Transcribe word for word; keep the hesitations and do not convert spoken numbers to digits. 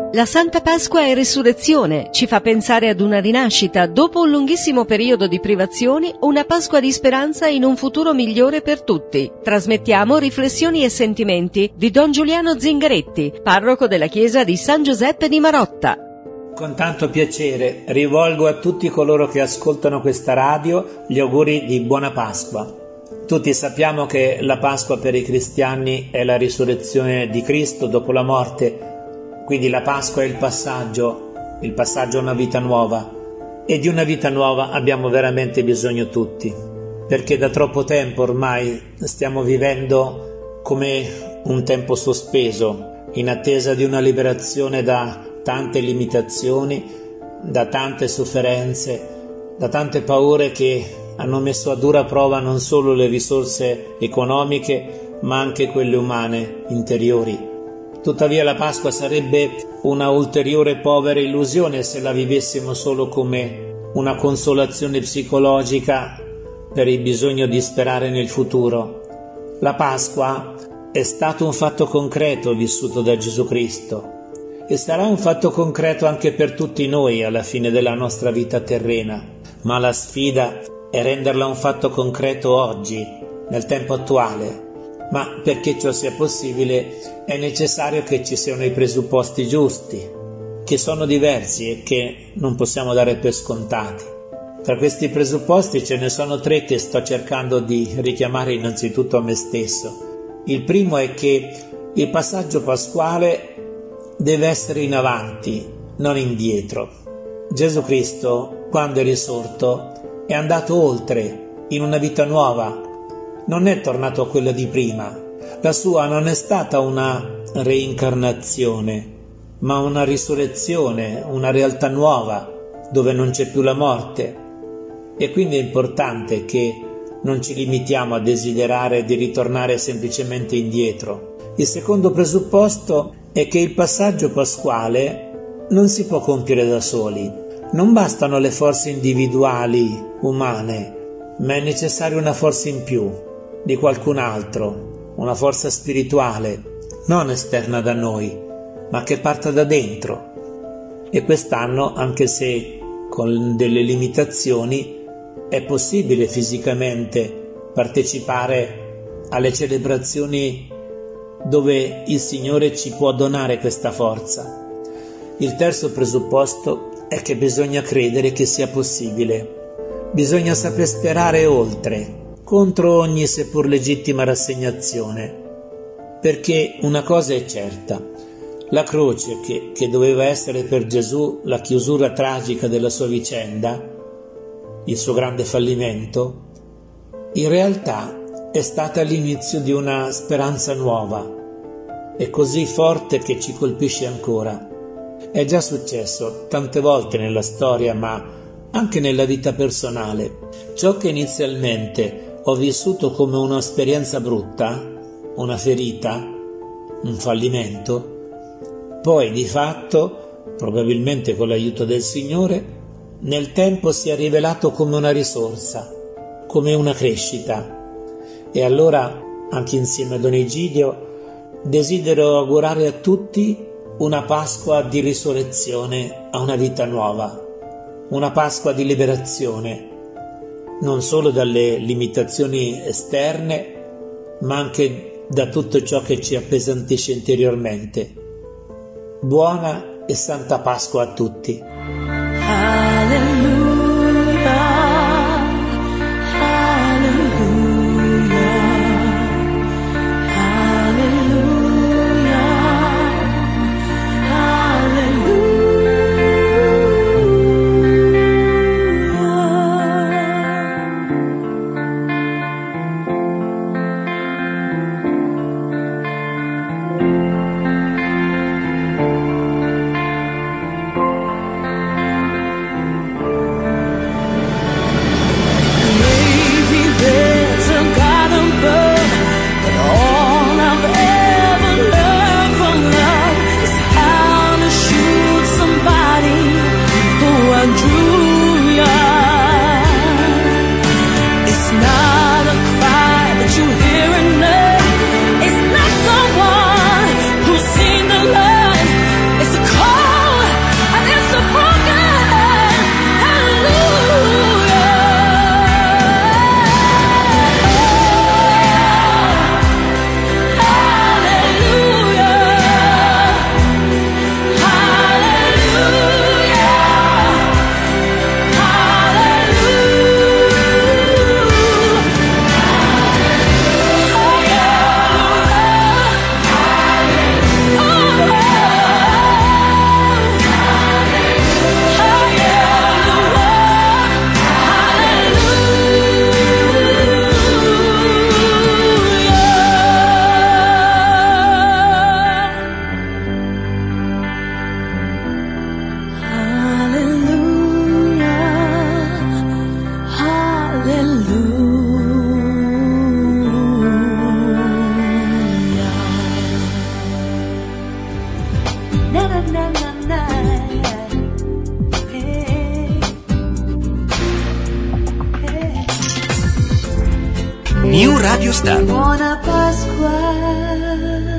La Santa Pasqua è risurrezione, ci fa pensare ad una rinascita, dopo un lunghissimo periodo di privazioni, una Pasqua di speranza in un futuro migliore per tutti. Trasmettiamo riflessioni e sentimenti di Don Giuliano Zingaretti, parroco della chiesa di San Giuseppe di Marotta. Con tanto piacere rivolgo a tutti coloro che ascoltano questa radio gli auguri di buona Pasqua. Tutti sappiamo che la Pasqua per i cristiani è la risurrezione di Cristo dopo la morte. Quindi la Pasqua è il passaggio, il passaggio a una vita nuova, e di una vita nuova abbiamo veramente bisogno tutti, perché da troppo tempo ormai stiamo vivendo come un tempo sospeso, in attesa di una liberazione da tante limitazioni, da tante sofferenze, da tante paure che hanno messo a dura prova non solo le risorse economiche, ma anche quelle umane, interiori. Tuttavia la Pasqua sarebbe una ulteriore povera illusione se la vivessimo solo come una consolazione psicologica per il bisogno di sperare nel futuro. La Pasqua è stato un fatto concreto vissuto da Gesù Cristo e sarà un fatto concreto anche per tutti noi alla fine della nostra vita terrena, ma la sfida è renderla un fatto concreto oggi, nel tempo attuale. Ma perché ciò sia possibile è necessario che ci siano i presupposti giusti, che sono diversi e che non possiamo dare per scontati. Tra questi presupposti ce ne sono tre che sto cercando di richiamare innanzitutto a me stesso. Il primo è che il passaggio pasquale deve essere in avanti, non indietro. Gesù Cristo, quando è risorto, è andato oltre, in una vita nuova. Non è tornato a quella di prima. La sua non è stata una reincarnazione, ma una risurrezione, una realtà nuova, dove non c'è più la morte. E quindi è importante che non ci limitiamo a desiderare di ritornare semplicemente indietro. Il secondo presupposto è che il passaggio pasquale non si può compiere da soli. Non bastano le forze individuali, umane, ma è necessaria una forza in più, di qualcun altro, una forza spirituale, non esterna da noi, ma che parta da dentro. E quest'anno, anche se con delle limitazioni, è possibile fisicamente partecipare alle celebrazioni dove il Signore ci può donare questa forza. Il terzo presupposto è che bisogna credere che sia possibile. Bisogna saper sperare oltre, contro ogni seppur legittima rassegnazione, perché una cosa è certa: la croce che, che doveva essere per Gesù la chiusura tragica della sua vicenda, il suo grande fallimento, in realtà è stata l'inizio di una speranza nuova e così forte che ci colpisce ancora. È già successo tante volte nella storia, ma anche nella vita personale. Ciò che inizialmente ho vissuto come un'esperienza brutta, una ferita, un fallimento, poi di fatto, probabilmente con l'aiuto del Signore, nel tempo si è rivelato come una risorsa, come una crescita. E allora, anche insieme a Don Egidio, desidero augurare a tutti una Pasqua di risurrezione a una vita nuova, una Pasqua di liberazione, non solo dalle limitazioni esterne, ma anche da tutto ciò che ci appesantisce interiormente. Buona e Santa Pasqua a tutti. Alleluia. na na na na na. Hey, hey. New Radio Star. Buona Pasqua.